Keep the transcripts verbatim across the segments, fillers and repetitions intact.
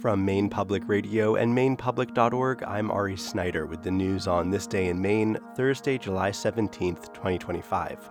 From Maine Public Radio and Maine Public dot org, I'm Ari Snyder with the news on this day in Maine, Thursday, July seventeenth, twenty twenty-five.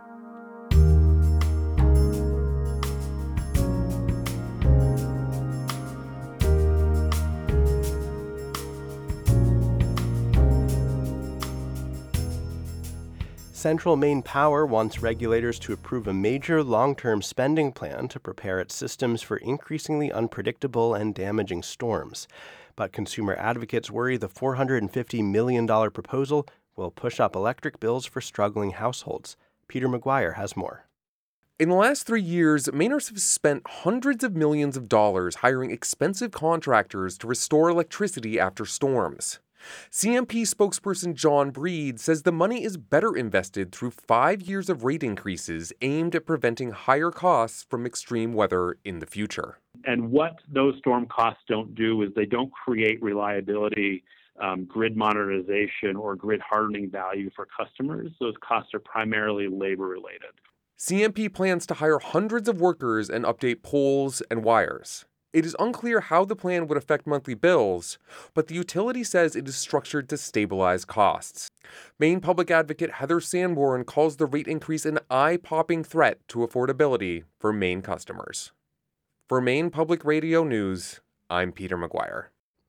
Central Maine Power wants regulators to approve a major long-term spending plan to prepare its systems for increasingly unpredictable and damaging storms. But consumer advocates worry the four hundred fifty million dollars proposal will push up electric bills for struggling households. Peter McGuire has more. In the last three years, Mainers have spent hundreds of millions of dollars hiring expensive contractors to restore electricity after storms. C M P spokesperson John Breed says the money is better invested through five years of rate increases aimed at preventing higher costs from extreme weather in the future. And what those storm costs don't do is they don't create reliability, um, grid modernization, or grid hardening value for customers. Those costs are primarily labor-related. C M P plans to hire hundreds of workers and update poles and wires. It is unclear how the plan would affect monthly bills, but the utility says it is structured to stabilize costs. Maine Public Advocate Heather Sanborn calls the rate increase an eye-popping threat to affordability for Maine customers. For Maine Public Radio News, I'm Peter McGuire.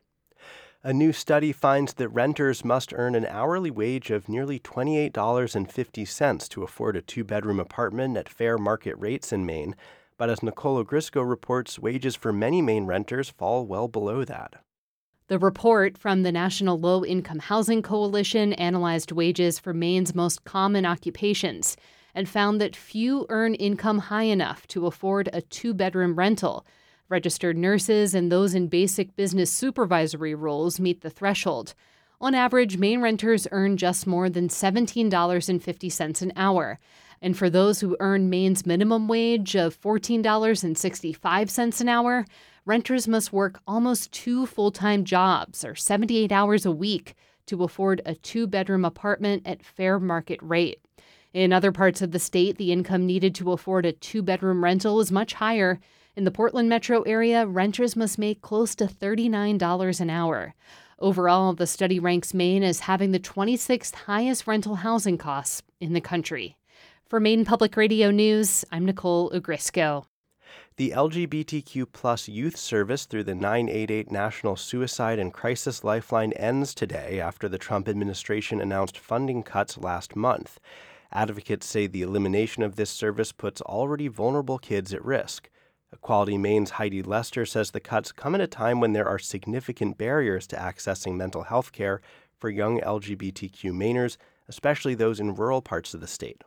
A new study finds that renters must earn an hourly wage of nearly twenty-eight dollars and fifty cents to afford a two-bedroom apartment at fair market rates in Maine. But as Nicole Ogrisco reports, wages for many Maine renters fall well below that. The report from the National Low-Income Housing Coalition analyzed wages for Maine's most common occupations and found that few earn income high enough to afford a two-bedroom rental. Registered nurses and those in basic business supervisory roles meet the threshold. On average, Maine renters earn just more than seventeen dollars and fifty cents an hour. And for those who earn Maine's minimum wage of fourteen dollars and sixty-five cents an hour, renters must work almost two full-time jobs, or seventy-eight hours a week, to afford a two-bedroom apartment at fair market rate. In other parts of the state, the income needed to afford a two-bedroom rental is much higher. In the Portland metro area, renters must make close to thirty-nine dollars an hour. Overall, the study ranks Maine as having the twenty-sixth highest rental housing costs in the country. For Maine Public Radio News, I'm Nicole Ogrisco. The L G B T Q plus youth service through the nine eight eight National Suicide and Crisis Lifeline ends today after the Trump administration announced funding cuts last month. Advocates say the elimination of this service puts already vulnerable kids at risk. Equality Maine's Heidi Lester says the cuts come at a time when there are significant barriers to accessing mental health care for young L G B T Q Mainers, especially those in rural parts of the state.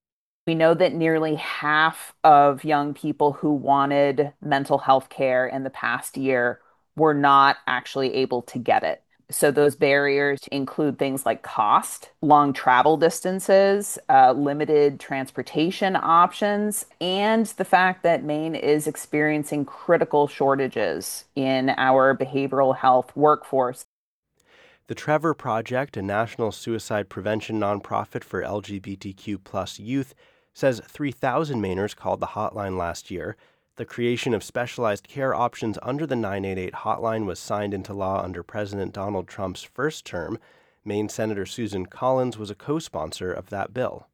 We know that nearly half of young people who wanted mental health care in the past year were not actually able to get it. So those barriers include things like cost, long travel distances, uh, limited transportation options, and the fact that Maine is experiencing critical shortages in our behavioral health workforce. The Trevor Project, a national suicide prevention nonprofit for L G B T Q plus youth, says three thousand Mainers called the hotline last year. The creation of specialized care options under the nine eight eight hotline was signed into law under President Donald Trump's first term. Maine Senator Susan Collins was a co-sponsor of that bill.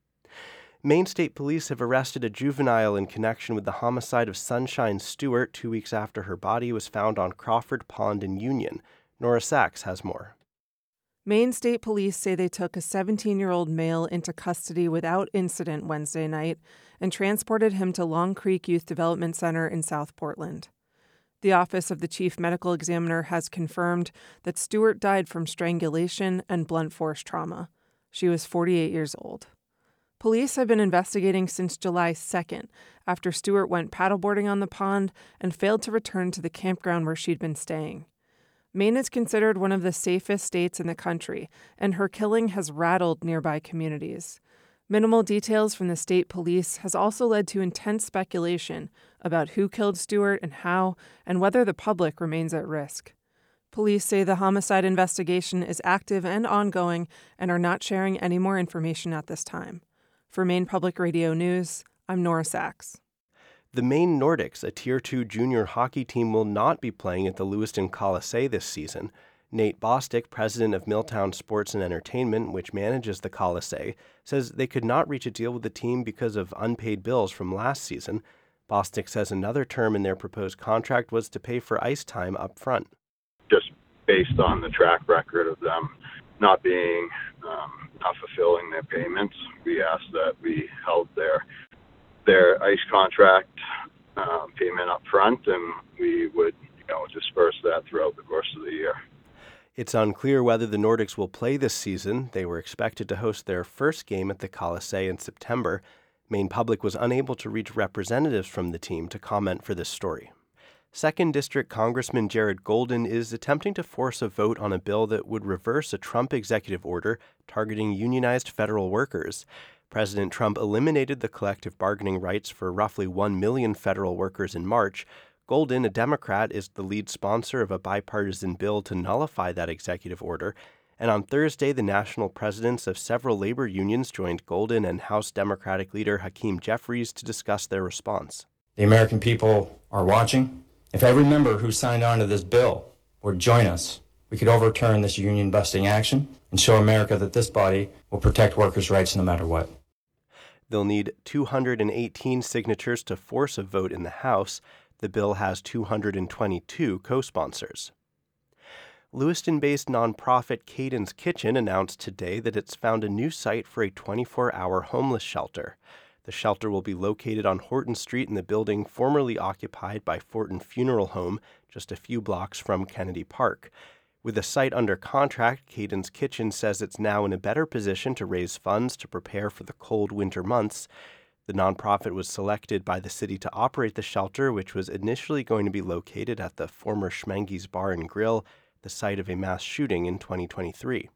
Maine State Police have arrested a juvenile in connection with the homicide of Sunshine Stewart two weeks after her body was found on Crawford Pond in Union. Nora Sachs has more. Maine State Police say they took a seventeen-year-old male into custody without incident Wednesday night and transported him to Long Creek Youth Development Center in South Portland. The Office of the Chief Medical Examiner has confirmed that Stewart died from strangulation and blunt force trauma. She was forty-eight years old. Police have been investigating since July second, after Stewart went paddleboarding on the pond and failed to return to the campground where she'd been staying. Maine is considered one of the safest states in the country, and her killing has rattled nearby communities. Minimal details from the state police has also led to intense speculation about who killed Stewart and how, and whether the public remains at risk. Police say the homicide investigation is active and ongoing and are not sharing any more information at this time. For Maine Public Radio News, I'm Nora Sachs. The Maine Nordics, a Tier two junior hockey team, will not be playing at the Lewiston Colisée this season. Nate Bostic, president of Milltown Sports and Entertainment, which manages the Colisée, says they could not reach a deal with the team because of unpaid bills from last season. Bostic says another term in their proposed contract was to pay for ice time up front. Just based on the track record of them not being, um, not fulfilling their payments, we asked that we held their their ice contract uh, payment up front, and we would, you know, disperse that throughout the course of the year. It's unclear whether the Nordics will play this season. They were expected to host their first game at the Colisée in September. Maine Public was unable to reach representatives from the team to comment for this story. Second District Congressman Jared Golden is attempting to force a vote on a bill that would reverse a Trump executive order targeting unionized federal workers. President Trump eliminated the collective bargaining rights for roughly one million federal workers in March. Golden, a Democrat, is the lead sponsor of a bipartisan bill to nullify that executive order. And on Thursday, the national presidents of several labor unions joined Golden and House Democratic leader Hakeem Jeffries to discuss their response. The American people are watching. If every member who signed on to this bill would join us, we could overturn this union-busting action and show America that this body will protect workers' rights no matter what. They'll need two hundred eighteen signatures to force a vote in the House. The bill has two hundred twenty-two co-sponsors. Lewiston-based nonprofit Caden's Kitchen announced today that it's found a new site for a twenty-four hour homeless shelter. The shelter will be located on Horton Street in the building formerly occupied by Fortin Funeral Home, just a few blocks from Kennedy Park. With the site under contract, Caden's Kitchen says it's now in a better position to raise funds to prepare for the cold winter months. The nonprofit was selected by the city to operate the shelter, which was initially going to be located at the former Schmenge's Bar and Grill, the site of a mass shooting in twenty twenty-three.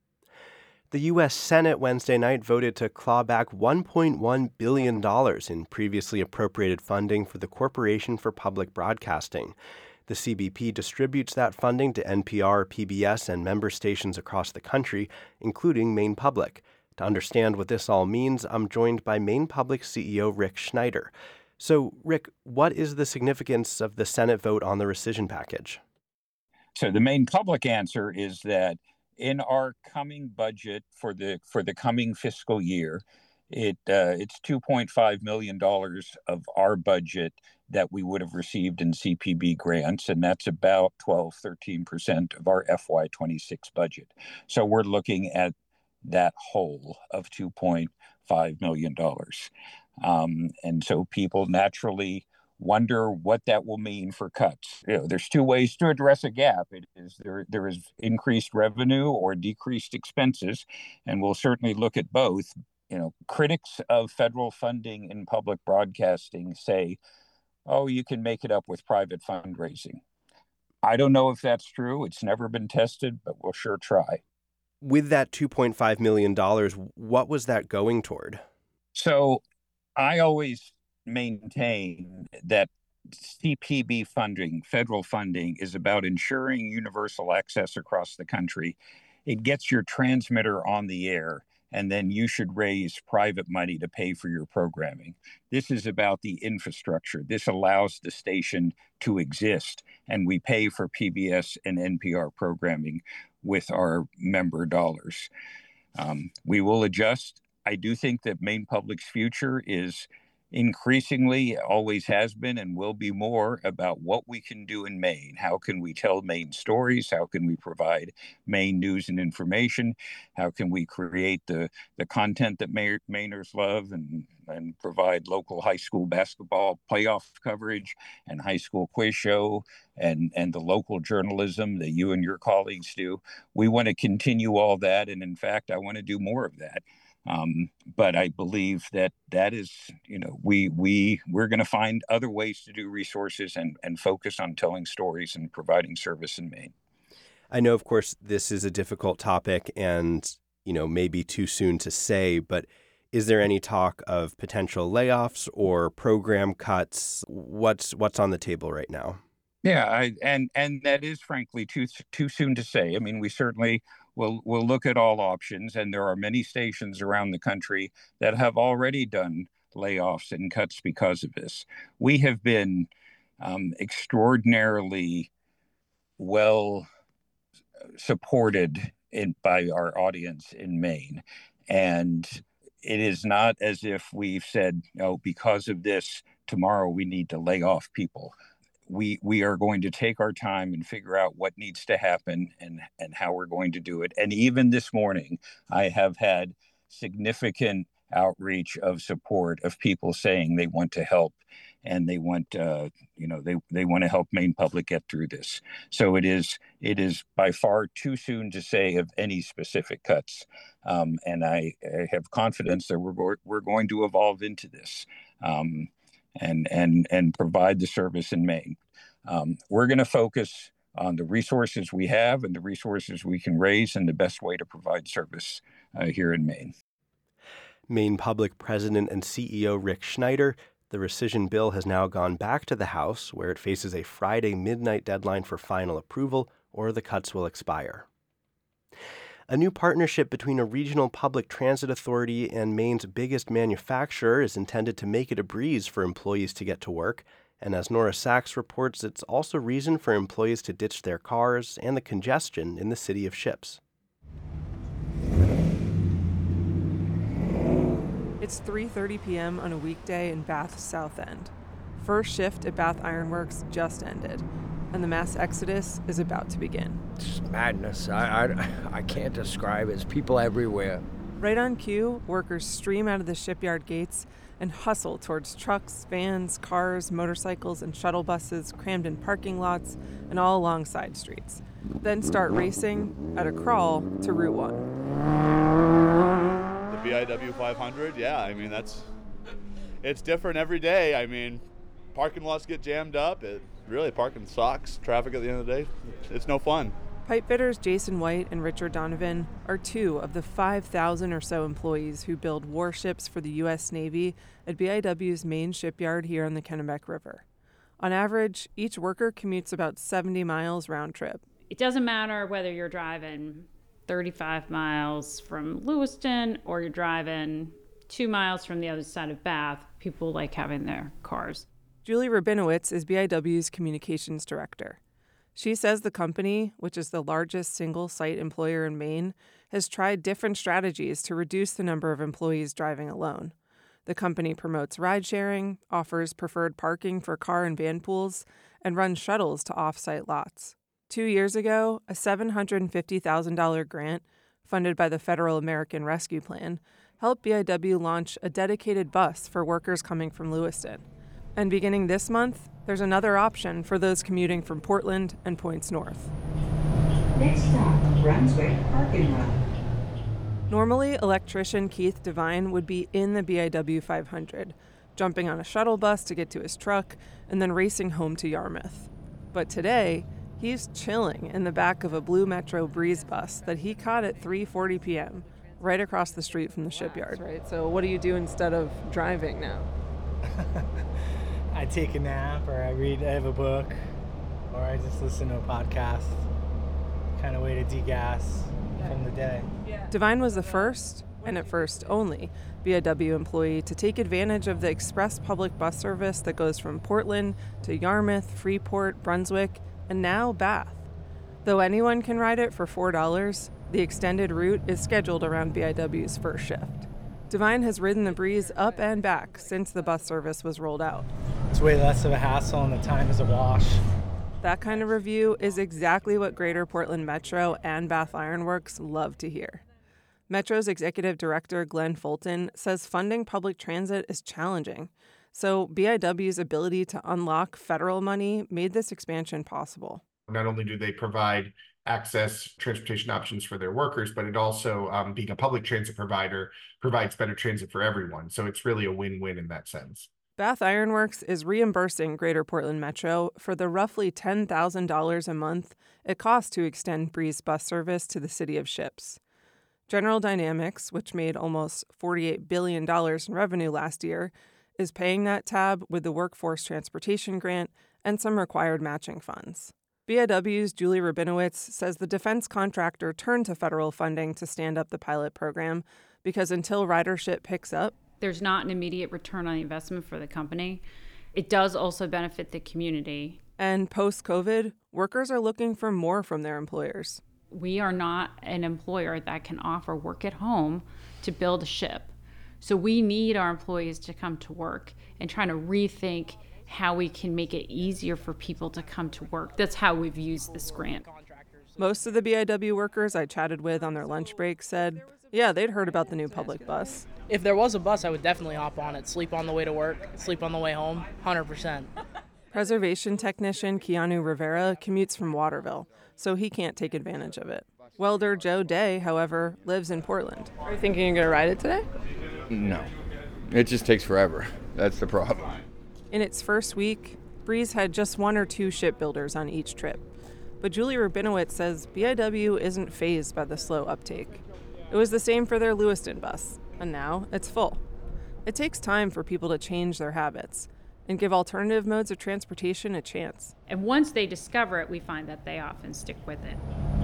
The U S Senate Wednesday night voted to claw back one point one billion dollars in previously appropriated funding for the Corporation for Public Broadcasting. The C B P distributes that funding to N P R, P B S, and member stations across the country, including Maine Public. To understand what this all means, I'm joined by Maine Public C E O Rick Schneider. So, Rick, what is the significance of the Senate vote on the rescission package? So the Maine Public answer is that in our coming budget for the for the coming fiscal year, it uh, it's two point five million dollars of our budget that we would have received in C P B grants, and that's about twelve, thirteen percent of our F Y twenty-six budget. So we're looking at that whole of two point five million dollars. Um, and so people naturally wonder what that will mean for cuts. You know, there's two ways to address a gap. It is there there is increased revenue or decreased expenses, and we'll certainly look at both. You know, critics of federal funding in public broadcasting say, oh, you can make it up with private fundraising. I don't know if that's true. It's never been tested, but we'll sure try. With that two point five million dollars, what was that going toward? So I always maintain that C P B funding, federal funding, is about ensuring universal access across the country. It gets your transmitter on the air, and then you should raise private money to pay for your programming. This is about the infrastructure. This allows the station to exist, and we pay for P B S and N P R programming with our member dollars. Um, we will adjust. I do think that Maine Public's future is increasingly, always has been and will be, more about what we can do in Maine. How can we tell Maine stories? How can we provide Maine news and information? How can we create the, the content that Maine, Mainers love and, and provide local high school basketball playoff coverage and high school quiz show and, and the local journalism that you and your colleagues do? We want to continue all that. And in fact, I want to do more of that. Um, but I believe that that is, you know, we we we're going to find other ways to do resources and, and focus on telling stories and providing service in Maine. I know, of course, this is a difficult topic and, you know, maybe too soon to say, but is there any talk of potential layoffs or program cuts? What's what's on the table right now? Yeah, I, and and that is frankly too too soon to say. I mean, we certainly will will look at all options, and there are many stations around the country that have already done layoffs and cuts because of this. We have been um, extraordinarily well supported in, by our audience in Maine. And it is not as if we've said, oh, because of this, tomorrow we need to lay off people. We we are going to take our time and figure out what needs to happen and, and how we're going to do it. And even this morning, I have had significant outreach of support of people saying they want to help and they want, uh, you know, they, they want to help Maine Public get through this. So it is it is by far too soon to say of any specific cuts. Um, and I, I have confidence that we're go- we're going to evolve into this um, and and and provide the service in Maine. Um, we're going to focus on the resources we have and the resources we can raise and the best way to provide service uh, here in Maine. Maine Public President and C E O Rick Schneider. The rescission bill has now gone back to the House, where it faces a Friday midnight deadline for final approval, or the cuts will expire. A new partnership between a regional public transit authority and Maine's biggest manufacturer is intended to make it a breeze for employees to get to work. And as Nora Sachs reports, it's also reason for employees to ditch their cars and the congestion in the city of ships. It's three thirty p.m. on a weekday in Bath's South End. First shift at Bath Iron Works just ended, and the mass exodus is about to begin. It's madness. I, I, I can't describe it. It's people everywhere. Right on cue, workers stream out of the shipyard gates and hustle towards trucks, vans, cars, motorcycles, and shuttle buses crammed in parking lots and all along side streets. Then start racing at a crawl to Route one. B I W five hundred, yeah, I mean, that's, it's different every day. I mean, parking lots get jammed up. It really, parking sucks. Traffic at the end of the day, it's no fun. Pipefitters Jason White and Richard Donovan are two of the five thousand or so employees who build warships for the U S Navy at B I W's main shipyard here on the Kennebec River. On average, each worker commutes about seventy miles round trip. It doesn't matter whether you're driving thirty-five miles from Lewiston or you're driving two miles from the other side of Bath. People like having their cars. Julie Rabinowitz is B I W's communications director. She says the company, which is the largest single-site employer in Maine, has tried different strategies to reduce the number of employees driving alone. The company promotes ride-sharing, offers preferred parking for car and van pools, and runs shuttles to off-site lots. Two years ago, a seven hundred fifty thousand dollars grant, funded by the Federal American Rescue Plan, helped B I W launch a dedicated bus for workers coming from Lewiston. And beginning this month, there's another option for those commuting from Portland and points north. Next stop, Brunswick Parking Lot. Normally, electrician Keith Devine would be in the B I W five hundred, jumping on a shuttle bus to get to his truck and then racing home to Yarmouth. But today, he's chilling in the back of a Blue Metro Breeze bus that he caught at three forty p.m., right across the street from the shipyard. Right. So what do you do instead of driving now? I take a nap, or I read, I have a book, or I just listen to a podcast. Kind of way to degas from the day. Yeah. Devine was the first, and at first only, B I W employee to take advantage of the express public bus service that goes from Portland to Yarmouth, Freeport, Brunswick, and now Bath. Though anyone can ride it for four dollars, the extended route is scheduled around B I W's first shift. Devine has ridden the Breeze up and back since the bus service was rolled out. It's way less of a hassle and the time is a wash. That kind of review is exactly what Greater Portland Metro and Bath Iron Works love to hear. Metro's executive director, Glenn Fulton, says funding public transit is challenging. So B I W's ability to unlock federal money made this expansion possible. Not only do they provide access transportation options for their workers, but it also, um, being a public transit provider, provides better transit for everyone. So it's really a win-win in that sense. Bath Iron Works is reimbursing Greater Portland Metro for the roughly ten thousand dollars a month it costs to extend Breeze bus service to the city of Ships. General Dynamics, which made almost forty-eight billion dollars in revenue last year, is paying that tab with the Workforce Transportation Grant and some required matching funds. B I W's Julie Rabinowitz says the defense contractor turned to federal funding to stand up the pilot program because until ridership picks up, There's not an immediate return on the investment for the company. It does also benefit the community. And post-COVID, workers are looking for more from their employers. We are not an employer that can offer work at home to build a ship. So we need our employees to come to work and trying to rethink how we can make it easier for people to come to work. That's how we've used this grant. Most of the B I W workers I chatted with on their lunch break said, yeah, they'd heard about the new public bus. If there was a bus, I would definitely hop on it. Sleep on the way to work, sleep on the way home, one hundred percent. Preservation technician Keanu Rivera commutes from Waterville, so he can't take advantage of it. Welder Joe Day, however, lives in Portland. Are you thinking you're going to ride it today? No. It just takes forever. That's the problem. In its first week, Breeze had just one or two shipbuilders on each trip. But Julie Rabinowitz says B I W isn't fazed by the slow uptake. It was the same for their Lewiston bus, and now it's full. It takes time for people to change their habits and give alternative modes of transportation a chance. And once they discover it, we find that they often stick with it.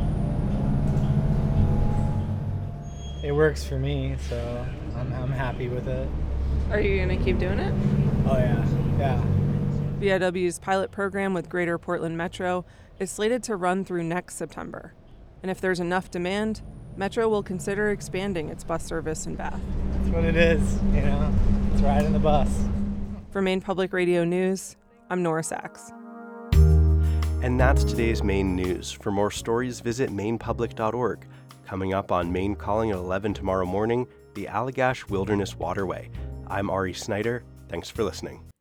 It works for me, so I'm, I'm happy with it. Are you going to keep doing it? Oh, yeah. Yeah. B I W's pilot program with Greater Portland Metro is slated to run through next September. And if there's enough demand, Metro will consider expanding its bus service in Bath. That's what it is, you know? It's riding the bus. For Maine Public Radio News, I'm Nora Sachs. And that's today's Maine News. For more stories, visit maine public dot org. Coming up on Maine Calling at eleven tomorrow morning, the Allagash Wilderness Waterway. I'm Ari Snyder. Thanks for listening.